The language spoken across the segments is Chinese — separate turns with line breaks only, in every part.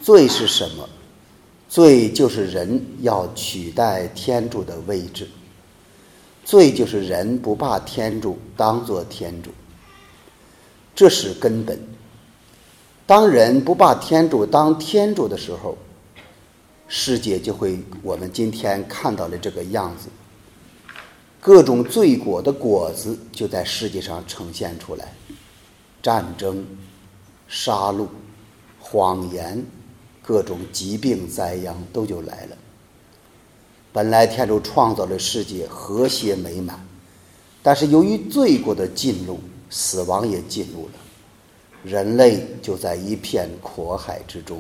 罪是什么？罪就是人要取代天主的位置，罪就是人不把天主当作天主，这是根本。当人不把天主当天主的时候，世界就会我们今天看到的这个样子，各种罪果的果子就在世界上呈现出来，战争、杀戮、谎言，各种疾病灾殃都就来了。本来天主创造的世界和谐美满，但是由于罪过的进入，死亡也进入了，人类就在一片苦海之中。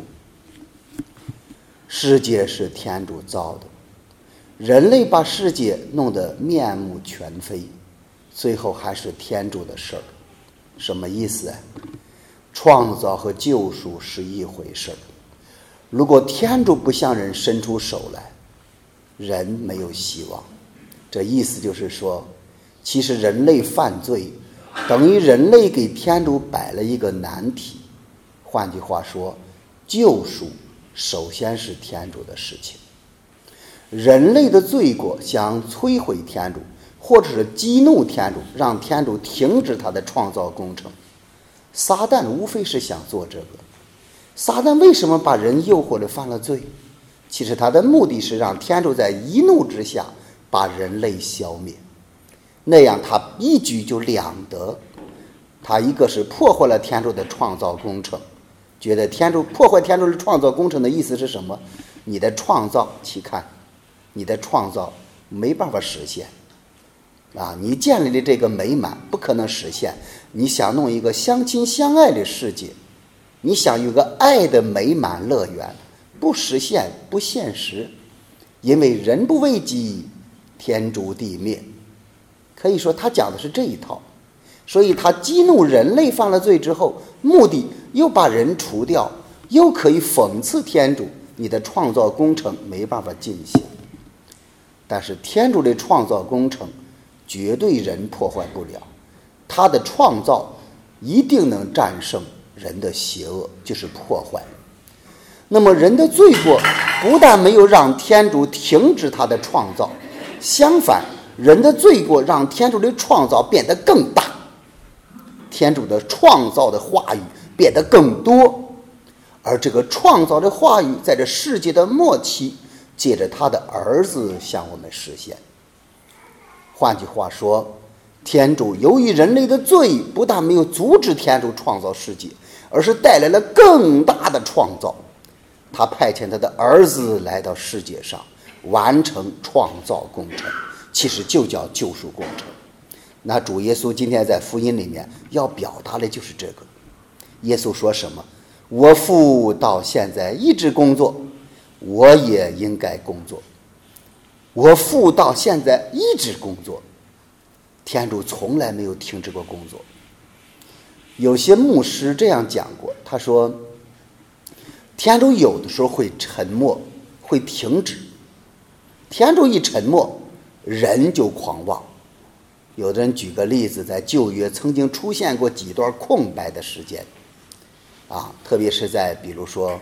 世界是天主造的，人类把世界弄得面目全非，最后还是天主的事儿。什么意思啊？创造和救赎是一回事儿。如果天主不向人伸出手来，人没有希望。这意思就是说，其实人类犯罪等于人类给天主摆了一个难题。换句话说，救赎首先是天主的事情。人类的罪过想摧毁天主，或者是激怒天主，让天主停止他的创造工程。撒旦无非是想做这个。撒旦为什么把人诱惑了犯了罪？其实他的目的是让天主在一怒之下把人类消灭，那样他一举就两得。他一个是破坏了天主的创造工程，觉得破坏天主的创造工程的意思是什么？你的创造，请看，你的创造没办法实现啊！你建立的这个美满不可能实现。你想弄一个相亲相爱的世界，你想有个爱的美满乐园，不实现，不现实，因为人不为己，天诛地灭。可以说他讲的是这一套。所以他激怒人类犯了罪之后，目的又把人除掉，又可以讽刺天主，你的创造工程没办法进行。但是天主的创造工程绝对人破坏不了，他的创造一定能战胜人的邪恶，就是破坏。那么人的罪过不但没有让天主停止他的创造，相反，人的罪过让天主的创造变得更大，天主的创造的话语变得更多，而这个创造的话语在这世界的末期借着他的儿子向我们实现。换句话说，天主由于人类的罪不但没有阻止天主创造世界，而是带来了更大的创造。他派遣他的儿子来到世界上，完成创造工程，其实就叫救赎工程。那主耶稣今天在福音里面要表达的就是这个。耶稣说什么？我父到现在一直工作，我也应该工作。我父到现在一直工作，天主从来没有停止过工作。有些牧师这样讲过，他说天主有的时候会沉默，会停止。天主一沉默，人就狂妄。有的人举个例子，在旧约曾经出现过几段空白的时间啊，特别是在比如说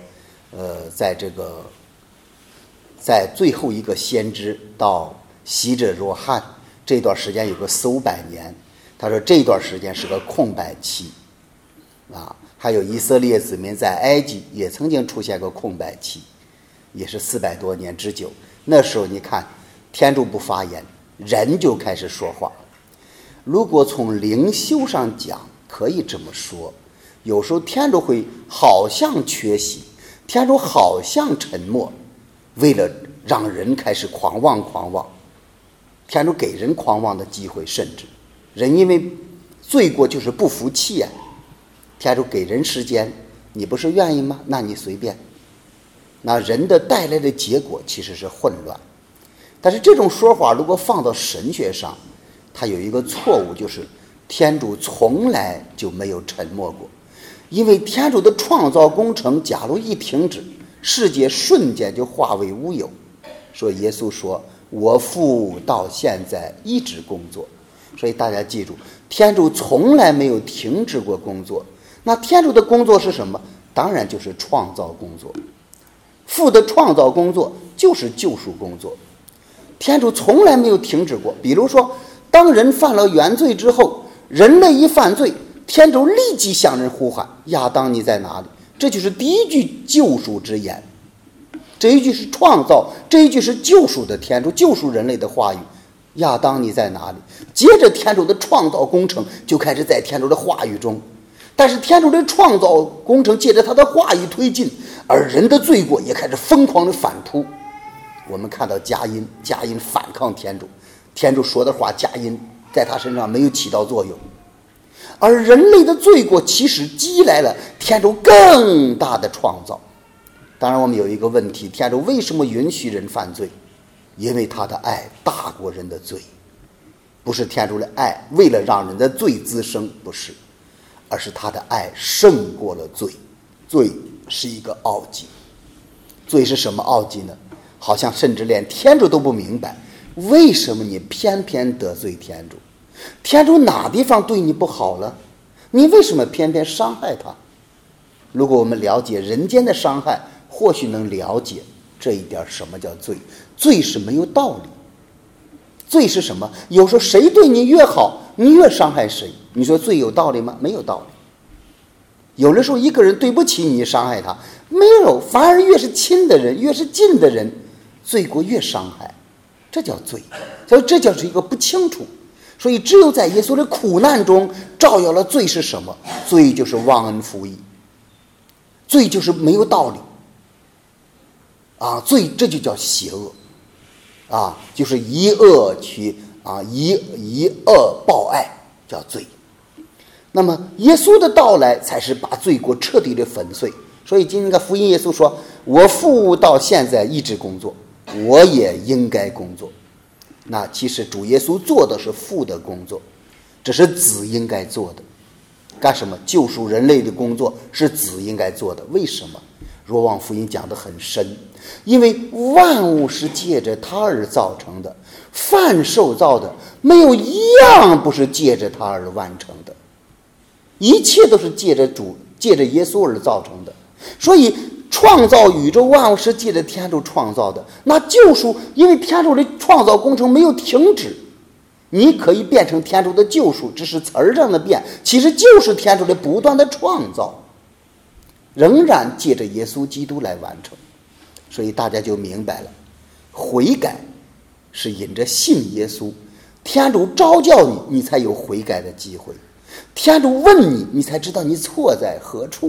在最后一个先知到洗者若翰这段时间有个400-500年，他说这段时间是个空白期啊。还有以色列子民在埃及也曾经出现过空白期，也是400多年之久。那时候你看天主不发言，人就开始说话。如果从灵修上讲，可以这么说，有时候天主会好像缺席，天主好像沉默，为了让人开始狂妄，天主给人狂妄的机会，甚至人因为罪过就是不服气啊，天主给人时间，你不是愿意吗？那你随便。那人的带来的结果其实是混乱。但是这种说法如果放到神学上，它有一个错误，就是天主从来就没有沉默过。因为天主的创造工程假如一停止，世界瞬间就化为乌有。说耶稣说我父到现在一直工作，所以大家记住，天主从来没有停止过工作。那天主的工作是什么？当然就是创造工作。 父的创造工作就是救赎工作，天主从来没有停止过。比如说，当人犯了原罪之后，人类一犯罪，天主立即向人呼喊：亚当，你在哪里？这就是第一句救赎之言。这一句是创造，这一句是救赎的天主救赎人类的话语。亚当，你在哪里？接着天主的创造工程就开始在天主的话语中，但是天主的创造工程借着他的话语推进，而人的罪过也开始疯狂的反扑。我们看到佳音反抗天主，天主说的话佳音在他身上没有起到作用，而人类的罪过其实激来了天主更大的创造。当然我们有一个问题，天主为什么允许人犯罪？因为他的爱大过人的罪。不是天主的爱为了让人的罪滋生，不是，而是他的爱胜过了罪。罪是一个奥迹。罪是什么奥迹呢？好像甚至连天主都不明白，为什么你偏偏得罪天主？天主哪地方对你不好了？你为什么偏偏伤害他？如果我们了解人间的伤害，或许能了解这一点。什么叫罪？罪是没有道理。罪是什么？有时候谁对你越好，你越伤害谁。你说罪有道理吗？没有道理。有的时候一个人对不起你，伤害他，没有，反而越是亲的人，越是近的人，罪过越伤害，这叫罪。所以这就是一个不清楚。所以只有在耶稣的苦难中照耀了罪是什么。罪就是忘恩负义，罪就是没有道理啊，罪这就叫邪恶啊，就是以恶去啊，以恶报爱，叫罪。那么耶稣的到来才是把罪过彻底的粉碎。所以今天的福音耶稣说，我父到现在一直工作，我也应该工作。那其实主耶稣做的是父的工作，这是子应该做的。干什么？救赎人类的工作是子应该做的。为什么？若望福音讲得很深，因为万物是借着他而造成的，凡受造的没有一样不是借着他而完成的，一切都是借着耶稣而造成的。所以创造宇宙万物是借着天主创造的。那救赎，因为天主的创造工程没有停止，你可以变成天主的救赎，只是词儿上的变，其实就是天主的不断的创造，仍然借着耶稣基督来完成。所以大家就明白了，悔改是引着信耶稣，天主召叫你，你才有悔改的机会；天主问你，你才知道你错在何处。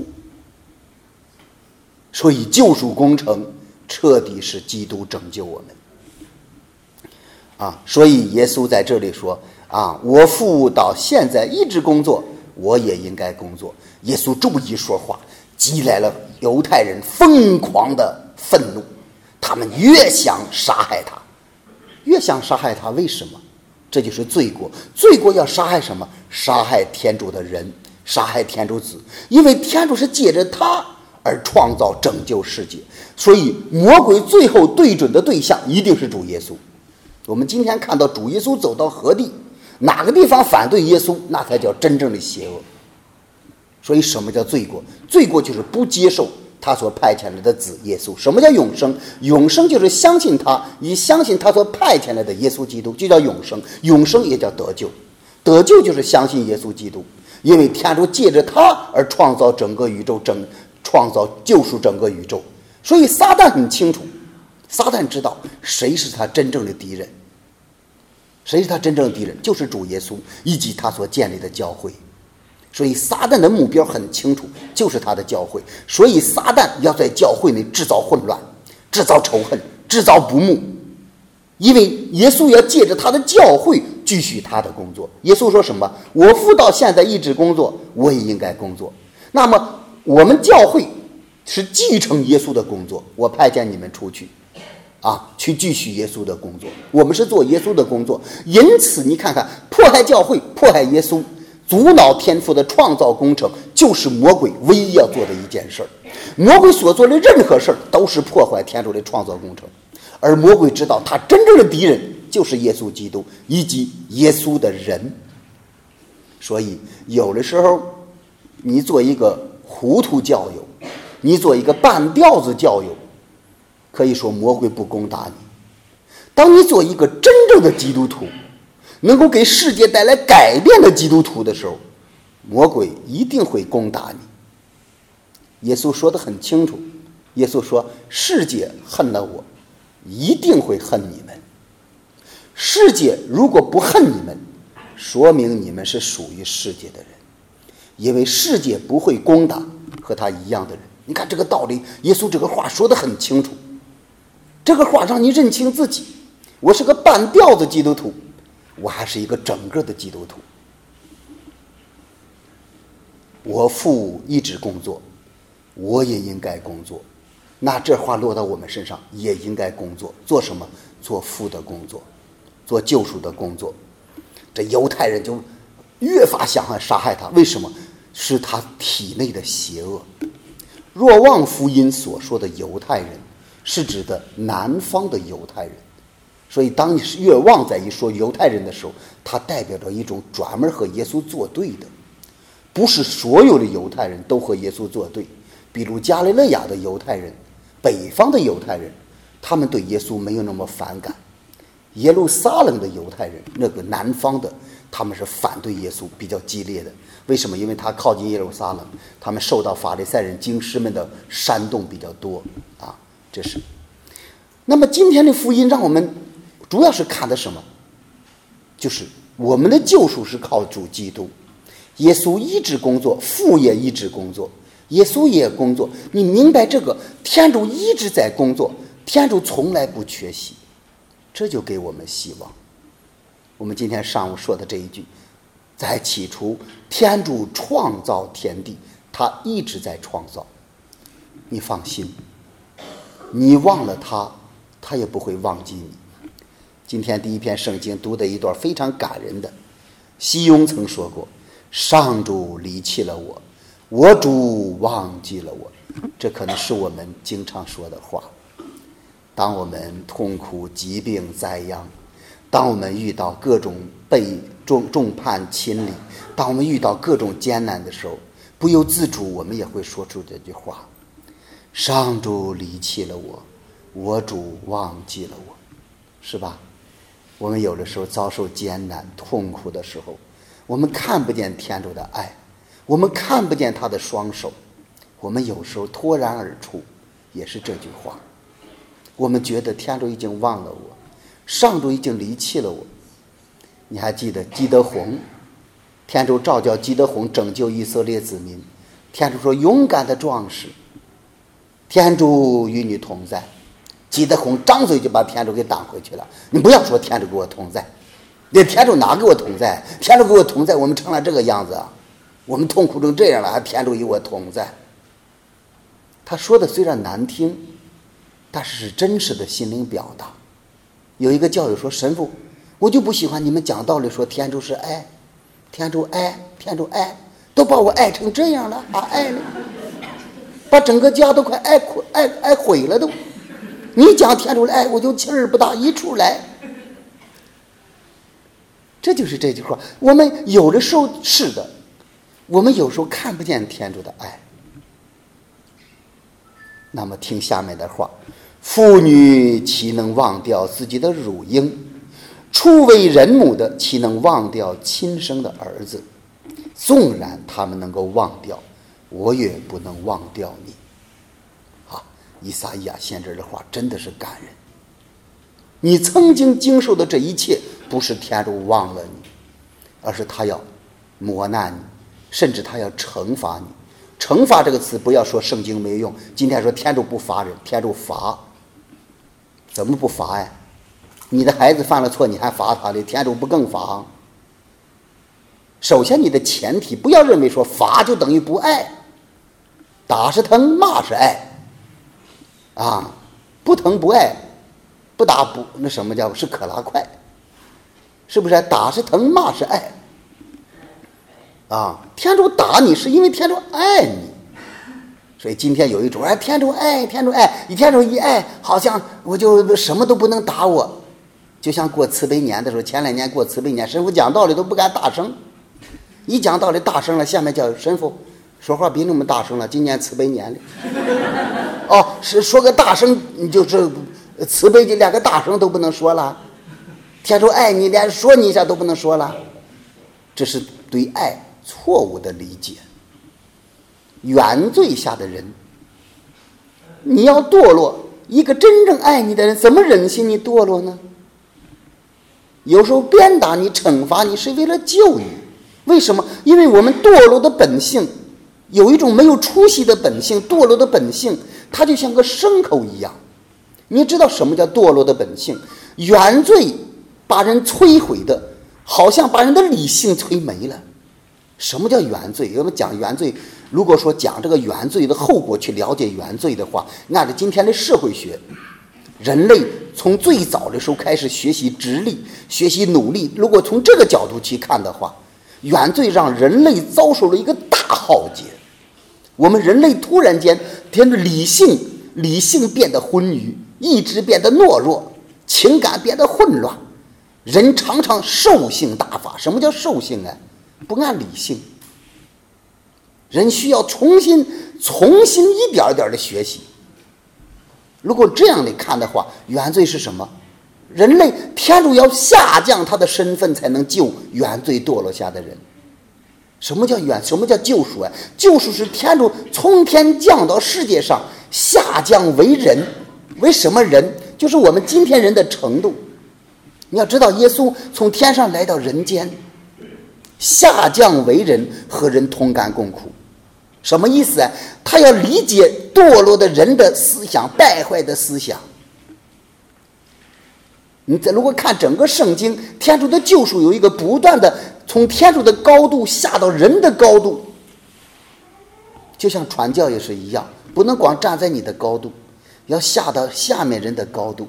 所以救赎工程彻底是基督拯救我们啊！所以耶稣在这里说啊，我父到现在一直工作，我也应该工作。耶稣这么一说话，激来了犹太人疯狂的愤怒，他们越想杀害他，越想杀害他。为什么？这就是罪过。罪过要杀害什么？杀害天主的人，杀害天主子。因为天主是借着他而创造拯救世界，所以魔鬼最后对准的对象一定是主耶稣。我们今天看到主耶稣走到何地，哪个地方反对耶稣，那才叫真正的邪恶。所以什么叫罪过？罪过就是不接受他所派遣来的子耶稣。什么叫永生？永生就是相信他，以相信他所派遣来的耶稣基督，就叫永生。永生也叫得救，得救就是相信耶稣基督，因为天主借着他而创造整个宇宙，创造救赎整个宇宙。所以撒旦很清楚，撒旦知道谁是他真正的敌人，谁是他真正的敌人，就是主耶稣以及他所建立的教会。所以撒旦的目标很清楚，就是他的教会。所以撒旦要在教会内制造混乱，制造仇恨，制造不睦，因为耶稣要借着他的教会继续他的工作。耶稣说什么？我父到现在一直工作，我也应该工作。那么我们教会是继承耶稣的工作，我派遣你们出去啊，去继续耶稣的工作。我们是做耶稣的工作。因此你看看，迫害教会，迫害耶稣，阻挠天父的创造工程，就是魔鬼唯一要做的一件事儿。魔鬼所做的任何事儿都是破坏天主的创造工程，而魔鬼知道他真正的敌人就是耶稣基督以及耶稣的人。所以有的时候你做一个糊涂教友，你做一个半吊子教友， 可以说魔鬼不攻打你。当你做一个真正的基督徒，能够给世界带来改变的基督徒的时候，魔鬼一定会攻打你。耶稣说得很清楚，耶稣说世界恨了我，一定会恨你们。世界如果不恨你们，说明你们是属于世界的人，因为世界不会攻打和他一样的人。你看这个道理，耶稣这个话说得很清楚，这个话让你认清自己，我是个半吊子基督徒，我还是一个整个的基督徒。我父一直工作，我也应该工作，那这话落到我们身上也应该工作。做什么？做父的工作，做救赎的工作。这犹太人就越发想要杀害他，为什么？是他体内的邪恶。若望福音所说的犹太人是指的南方的犹太人，所以当你是若望在一说犹太人的时候，它代表着一种专门和耶稣作对的，不是所有的犹太人都和耶稣作对。比如加利利亚的犹太人，北方的犹太人，他们对耶稣没有那么反感。耶路撒冷的犹太人，那个南方的，他们是反对耶稣比较激烈的。为什么？因为他靠近耶路撒冷，他们受到法利赛人经师们的煽动比较多啊。这是。那么今天的福音让我们主要是看的什么？就是我们的救赎是靠主基督，耶稣一直工作，父也一直工作，耶稣也工作。你明白这个？天主一直在工作，天主从来不缺席，这就给我们希望。我们今天上午说的这一句，在起初天主创造天地，他一直在创造。你放心，你忘了他，他也不会忘记你。今天第一篇圣经读的一段非常感人的，西庸曾说过，上主离弃了我，我主忘记了我。这可能是我们经常说的话。当我们痛苦疾病灾殃，当我们遇到各种被众叛亲离，当我们遇到各种艰难的时候，不由自主我们也会说出这句话，上主离弃了我，我主忘记了我，是吧？我们有的时候遭受艰难痛苦的时候，我们看不见天主的爱，我们看不见他的双手，我们有时候脱然而出，也是这句话。我们觉得天主已经忘了我，上主已经离弃了我。你还记得基德宏，天主召叫基德宏拯救以色列子民，天主说勇敢的壮士，天主与你同在。基德宏张嘴就把天主给挡回去了。你不要说天主给我同在，那天主哪给我同在？天主给我同在，我们成了这个样子啊！我们痛苦成这样了，还天主与我同在。他说的虽然难听，但是真实的心灵表达。有一个教友说，神父，我就不喜欢你们讲道理说天主是爱，天主爱，天主爱，都把我爱成这样了，爱了，把整个家都快爱毁了都。你讲天主的爱，我就气儿不打一处来。这就是这句话。我们有的时候是的，我们有时候看不见天主的爱。那么听下面的话，妇女岂能忘掉自己的乳婴？初为人母的岂能忘掉亲生的儿子？纵然他们能够忘掉，我也不能忘掉你。以撒意亚先知的话真的是感人。你曾经经受的这一切，不是天主忘了你，而是他要磨难你，甚至他要惩罚你。惩罚这个词不要说圣经没用，今天说天主不罚人，天主罚。怎么不罚呀？你的孩子犯了错，你还罚他的，天主不更罚？首先你的前提不要认为说罚就等于不爱，打是疼，骂是爱啊，不疼不爱，不打不那什么叫是可拉快，是不是？打是疼，骂是爱啊。天主打你是因为天主爱你，所以今天有一种天主爱，天主爱，你天主一爱，好像我就什么都不能打我。就像过慈悲年的时候，前2年过慈悲年，神父讲道理都不敢大声，一讲道理大声了，下面叫神父说话别那么大声了，今年慈悲年了。 哦，是说个大声，你就是慈悲，就连个大声都不能说了。天主爱你，连说你一下都不能说了，这是对爱错误的理解。原罪下的人，你要堕落，一个真正爱你的人怎么忍心你堕落呢？有时候鞭打你、惩罚你是为了救你。为什么？因为我们堕落的本性有一种没有出息的本性，堕落的本性它就像个牲口一样。你知道什么叫堕落的本性？原罪把人摧毁的好像把人的理性摧没了。什么叫原罪？我们讲原罪，如果说讲这个原罪的后果去了解原罪的话，按照今天的社会学，人类从最早的时候开始学习直立，学习努力，如果从这个角度去看的话，原罪让人类遭受了一个大浩劫。我们人类突然间理性变得昏愚，意志变得懦弱，情感变得混乱，人常常兽性大发。什么叫兽性啊？不按理性。人需要重新一点点的学习。如果这样的看的话，原罪是什么？人类天主要下降他的身份才能救原罪堕落下的人。什么叫救赎啊？救赎是天主从天降到世界上，下降为人。为什么人？就是我们今天人的程度。你要知道，耶稣从天上来到人间，下降为人，和人同甘共苦。什么意思啊？他要理解堕落的人的思想，败坏的思想。你如果看整个圣经，天主的救赎有一个不断的从天主的高度下到人的高度，就像传教也是一样，不能光站在你的高度，要下到下面人的高度，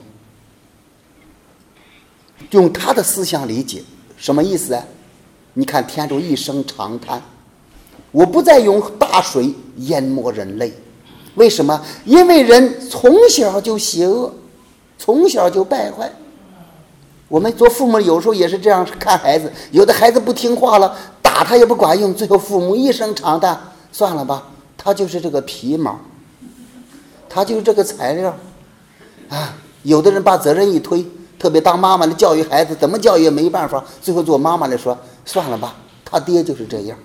用他的思想理解。什么意思啊？你看天主一声长叹，我不再用大水淹没人类。为什么？因为人从小就邪恶，从小就败坏。我们做父母有时候也是这样看孩子，有的孩子不听话了，打他也不管用，最后父母一声长叹，算了吧，他就是这个皮毛，他就是这个材料啊。有的人把责任一推，特别当妈妈的教育孩子，怎么教育也没办法，最后做妈妈的说算了吧，他爹就是这样，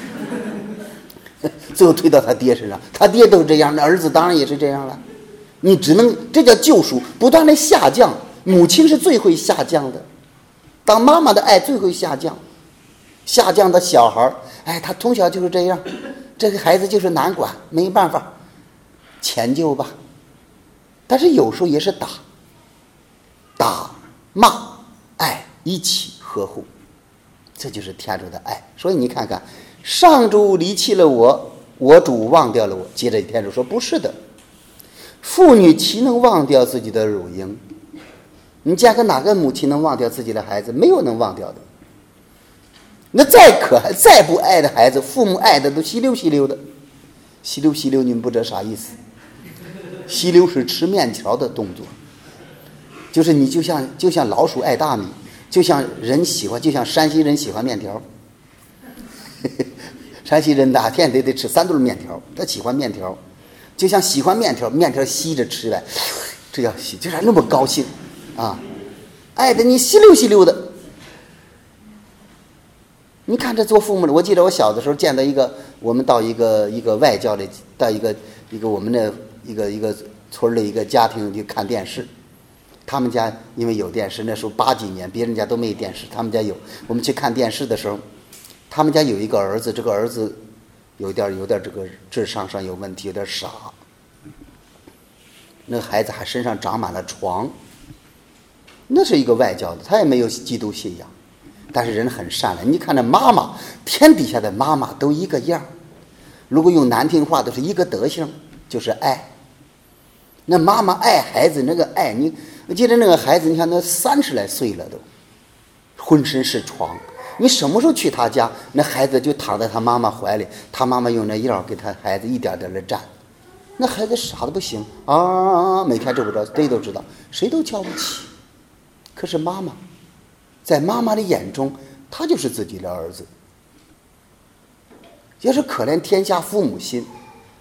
最后推到他爹身上，他爹都是这样，那儿子当然也是这样了。你只能，这叫救赎，不断的下降。母亲是最会下降的，当妈妈的爱最会下降。下降的小孩，他从小就是这样，这个孩子就是难管，没办法，迁就吧。但是有时候也是打骂爱一起呵护，这就是天主的爱。所以你看看，上主离弃了我，我主忘掉了我。接着天主说，不是的，妇女岂能忘掉自己的乳婴？你见过哪个母亲能忘掉自己的孩子？没有能忘掉的。那再不爱的孩子，父母爱的都稀溜稀溜的。稀溜稀溜，你们不知道啥意思？稀溜是吃面条的动作，就是你就像老鼠爱大米，就像人喜欢，就像山西人喜欢面条。山西人哪天得吃3顿面条，他喜欢面条，就像喜欢面条，面条吸着吃呗，这叫吸，就是那么高兴啊，爱的你稀溜稀溜的。你看这做父母的，我记得我小的时候见到我们到一个外教的，到一个我们的一个村的一个家庭去看电视。他们家因为有电视，那时候80几年，别人家都没有电视，他们家有。我们去看电视的时候，他们家有一个儿子，这个儿子有点这个智商上有问题，有点傻。那个孩子还身上长满了疮，那是一个外教的，他也没有基督信仰，但是人很善良。你看那妈妈，天底下的妈妈都一个样，如果用难听话都是一个德行，就是爱。那妈妈爱孩子那个爱，我记得那个孩子，你看那30来岁了都，浑身是疮。你什么时候去他家，那孩子就躺在他妈妈怀里，他妈妈用那药给他孩子一点点的蘸，那孩子傻的不行啊，每天这不知道，谁都知道，谁都瞧不起。可是妈妈，在妈妈的眼中，他就是自己的儿子。要是可怜天下父母心，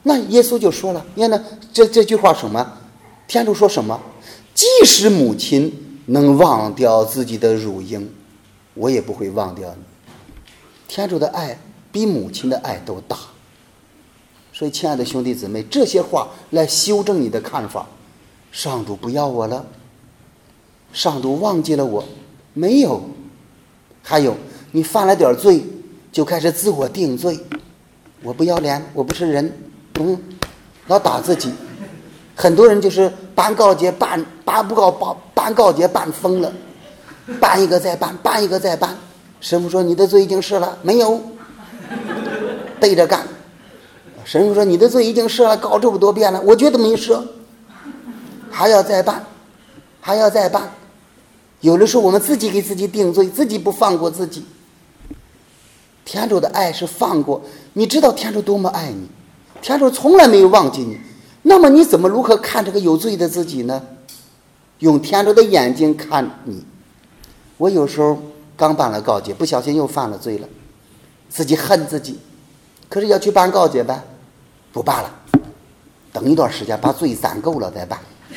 那耶稣就说了，你看呢，这句话什么？天主说什么？即使母亲能忘掉自己的乳婴，我也不会忘掉你。天主的爱比母亲的爱都大。所以亲爱的兄弟姊妹，这些话来修正你的看法。上主不要我了，上主忘记了我，没有。还有，你犯了点罪就开始自我定罪，我不要脸，我不是人，老打自己。很多人就是办告解办告解办疯了，办一个再办，办一个再办。神父说你的罪已经赦了没有？对着干。神父说你的罪已经赦了，告这么多遍了，我觉得没赦，还要再办，还要再办。有的时候我们自己给自己定罪，自己不放过自己。天主的爱是放过，你知道天主多么爱你，天主从来没有忘记你，那么你怎么如何看这个有罪的自己呢？用天主的眼睛看你。我有时候刚办了告解，不小心又犯了罪了，自己恨自己，可是要去办告解呗，不办了，等一段时间把罪攒够了再办。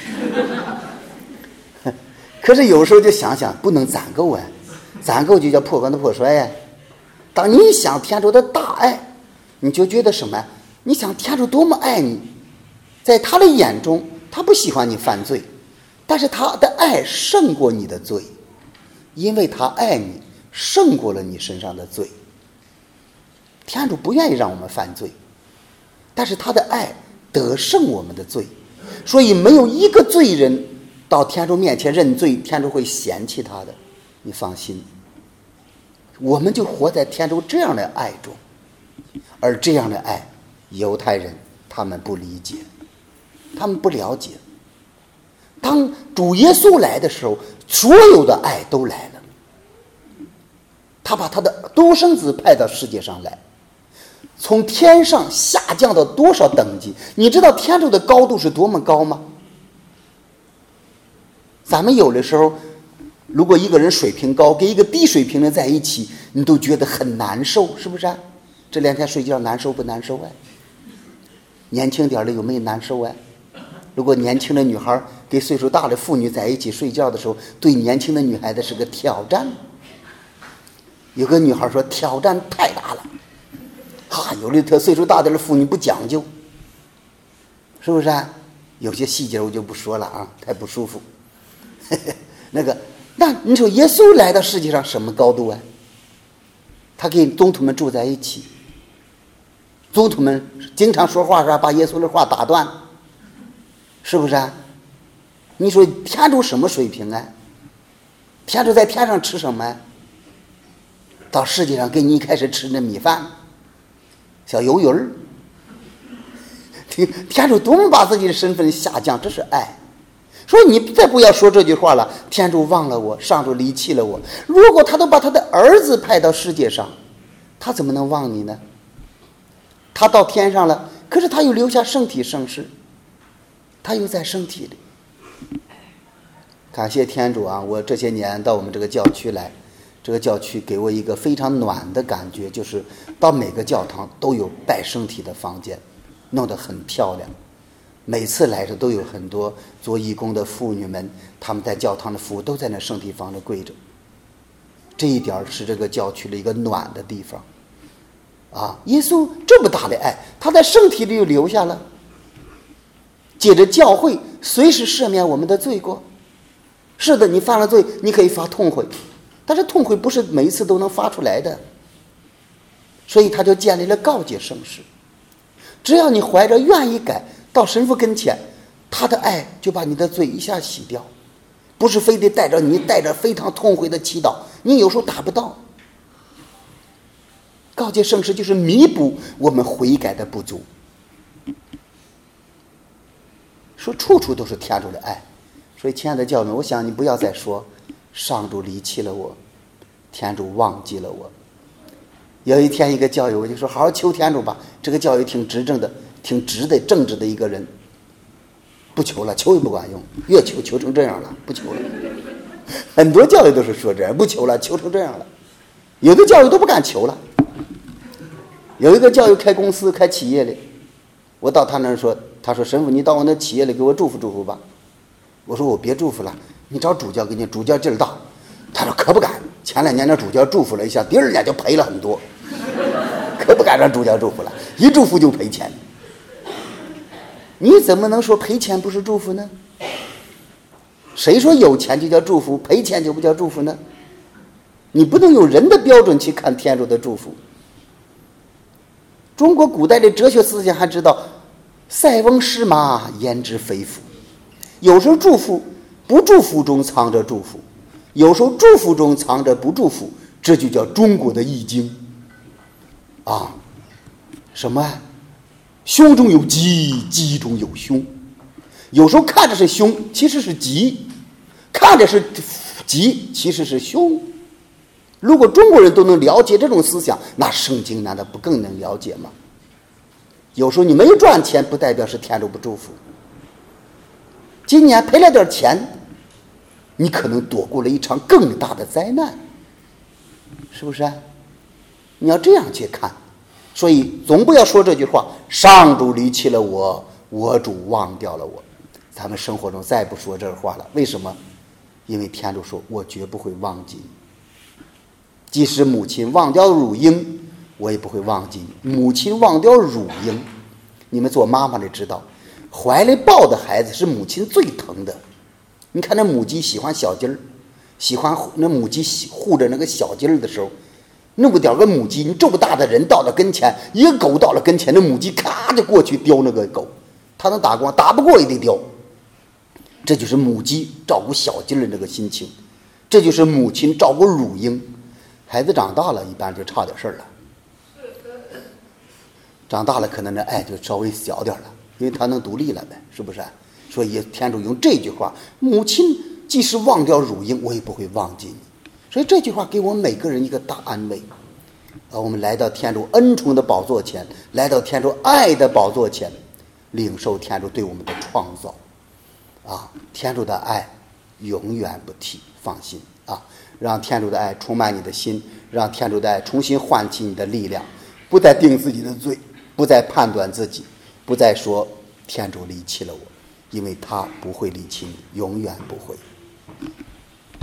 可是有时候就想想不能攒够啊，攒够就叫破罐子破摔呀。当你想天主的大爱，你就觉得什么？你想天主多么爱你，在他的眼中他不喜欢你犯罪，但是他的爱胜过你的罪，因为他爱你胜过了你身上的罪。天主不愿意让我们犯罪，但是他的爱得胜我们的罪，所以没有一个罪人到天主面前认罪，天主会嫌弃他的，你放心。我们就活在天主这样的爱中，而这样的爱犹太人他们不理解，他们不了解。当主耶稣来的时候，所有的爱都来了，他把他的独生子派到世界上来，从天上下降到多少等级？你知道天主的高度是多么高吗？咱们有的时候如果一个人水平高跟一个低水平的在一起，你都觉得很难受，是不是啊？这2天睡觉难受不难受啊？年轻点的有没有难受啊？如果年轻的女孩跟岁数大的妇女在一起睡觉的时候，对年轻的女孩子是个挑战。有个女孩说挑战太大了，有的特岁数大点的妇女不讲究，是不是啊？有些细节我就不说了啊，太不舒服。那你说耶稣来到世界上什么高度啊？他跟宗徒们住在一起，宗徒们经常说话时把耶稣的话打断，是不是啊？你说天主什么水平啊？天主在天上吃什么啊？到世界上跟你一开始吃那米饭小鱿鱼儿，天主多么把自己的身份下降，这是爱。所以你再不要说这句话了，天主忘了我，上主离弃了我。如果他都把他的儿子派到世界上，他怎么能忘你呢？他到天上了，可是他又留下圣体圣事，他又在圣体里。感谢天主啊！我这些年到我们这个教区来，这个教区给我一个非常暖的感觉，就是到每个教堂都有拜圣体的房间，弄得很漂亮。每次来的都有很多做义工的妇女们，他们在教堂的服务都在那圣体房里跪着。这一点是这个教区的一个暖的地方啊！耶稣这么大的爱，他在圣体里又留下了，借着教会随时赦免我们的罪过。是的，你犯了罪，你可以发痛悔，但是痛悔不是每一次都能发出来的，所以他就建立了告解圣事。只要你怀着愿意改，到神父跟前，他的爱就把你的罪一下洗掉，不是非得带着非常痛悔的祈祷，你有时候达不到。告诫圣事就是弥补我们悔改的不足，说处处都是天主的爱。所以亲爱的教友们，我想你不要再说上主离弃了我，天主忘记了我。有一天一个教友我就说好好求天主吧，这个教友挺直正的，挺直的正直的一个人，不求了，求也不管用，越求成这样了，不求了。很多教友都是说这样，不求了，求成这样了。有的教友都不敢求了。有一个教友开公司开企业的， 我到他那儿说，他说神父，你到我那企业里给我祝福祝福吧。我说我别祝福了，你找主教给你，主教劲儿大。他说可不敢，前2年那主教祝福了一下，第2年就赔了很多，可不敢让主教祝福了，一祝福就赔钱。你怎么能说赔钱不是祝福呢？谁说有钱就叫祝福，赔钱就不叫祝福呢？你不能用人的标准去看天主的祝福。中国古代的哲学思想还知道塞翁失马焉知非福，有时候祝福不祝福中藏着祝福，有时候祝福中藏着不祝福，这就叫中国的易经啊。什么凶中有吉，吉中有凶，有时候看着是凶其实是吉，看着是吉其实是凶。如果中国人都能了解这种思想，那圣经难道不更能了解吗？有时候你没有赚钱不代表是天主不祝福，今年赔了点钱，你可能躲过了一场更大的灾难，是不是啊？你要这样去看。所以总不要说这句话，上主离弃了我，我主忘掉了我。咱们生活中再不说这话了，为什么？因为天主说我绝不会忘记你，即使母亲忘掉乳婴，我也不会忘记你。母亲忘掉乳婴，你们做妈妈的知道，怀里抱的孩子是母亲最疼的。你看那母鸡喜欢小鸡儿，喜欢那母鸡护着那个小鸡儿的时候，那么点个母鸡，你这么大的人到了跟前，一个狗到了跟前，那母鸡咔就过去叼那个狗，它能打光，打不过也得叼。这就是母鸡照顾小鸡的这个心情，这就是母亲照顾乳婴。孩子长大了一般就差点事儿了，长大了可能这爱就稍微小点了，因为他能独立了呗，是不是？所以天主用这句话，母亲即使忘掉乳婴，我也不会忘记你。所以这句话给我们每个人一个大安慰。我们来到天主恩宠的宝座前，来到天主爱的宝座前，领受天主对我们的创造天主的爱永远不替，放心让天主的爱充满你的心，让天主的爱重新唤起你的力量，不再定自己的罪，不再判断自己，不再说天主离弃了我，因为他不会离弃你，永远不会。